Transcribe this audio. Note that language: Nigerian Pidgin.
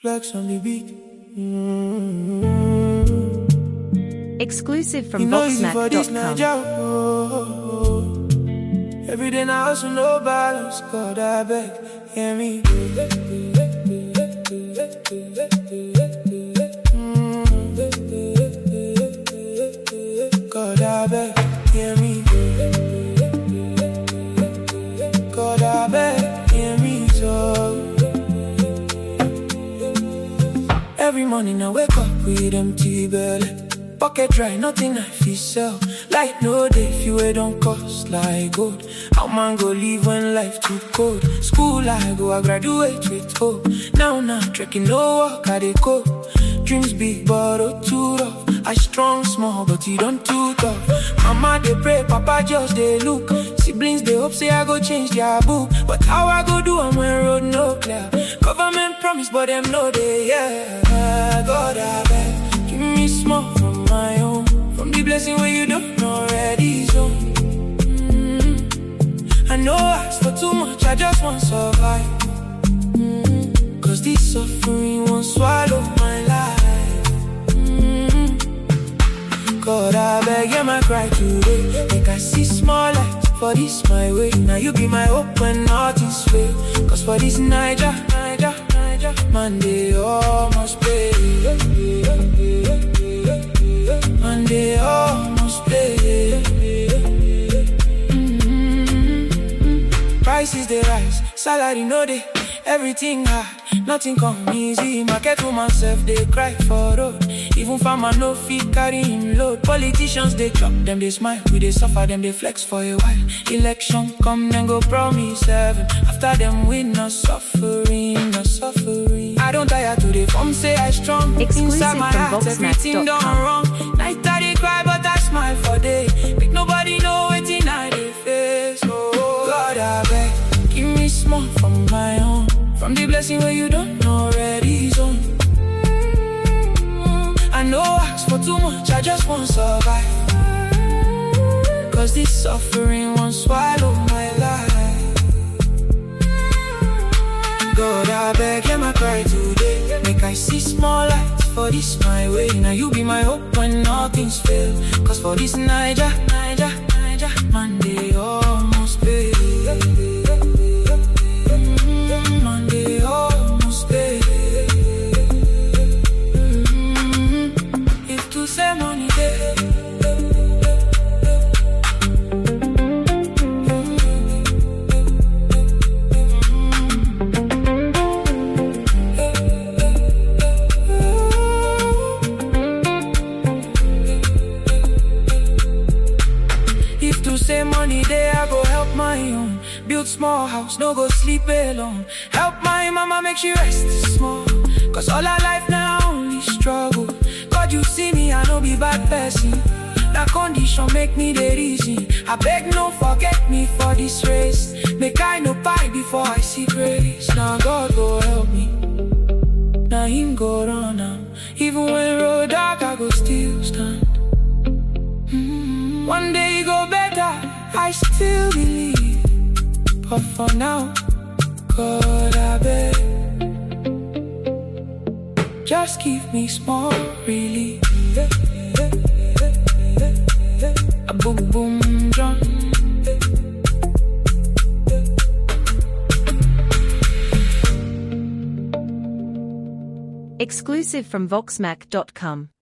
Flex on the beat. Exclusive from You know easy for this Voxmac.com. Naija. Every day now hustle, no balance. God, I beg, hear me. God, I beg, hear me. God, I beg, hear me. So every morning I wake up with empty belly. Pocket dry, nothing I feel sell. Light no day, fuel don't cost like gold. How man go live when life too cold? School I go, I graduate with hope. Now trekking, no work, I dey go. Dreams big, but oh too rough. I strong small, but you don't too tough. Mama they pray, Papa just they look. Siblings they hope say I go change their book. But how I go do am when road no clear? Government promise, but them know they yeah. God I beg, give me small from my own. From the blessing where you don't already zone. I know I ask for too much, I just want survive. Cause this suffering won't swallow my life. God, I beg you my cry today. Make I see small lights for this my way. Now you be my hope when nothing's fail. Cause for this Naija, Monday almost pay. Monday almost pay. Prices they rise, salary no day. Everything high, nothing come easy. Market woman self, they cry for road. Even farmer no fit carry him load. Politicians they chop, them they smile. We they suffer, them they flex for a while. Election come, then go promise heaven. After them win, no suffering, no suffering. I don't tire today, from say I strong. Exclusive inside my from heart, everything done wrong. Night I they cry, but I smile for day. Make nobody know wetin I they face. Oh God, I beg, give me small from my own. From the blessing where you don't already zone. I know I ask for too much, I just want to survive. Cause this suffering won't swallow my life. God, I beg, hear my cry today. Make I see small lights for this my way. Now you be my hope when nothing's fail. Cause for this Naija, Monday almost pay. Monday almost pay. If to say money day. If to say money day, I go help my own. Build small house, no go sleep alone. Help my mama make she rest small. Cause all her life now only struggle. God you see me, I no be bad person. That condition make me the reason. I beg no forget me for this race. Make I no buy before I see grace. Now God go help me. Now him go run now. Even when road dark I go still stand. One day it go better, I still believe. But for now, God I beg, just give me small relief. A boom boom drum. Exclusive from Voxmac.com.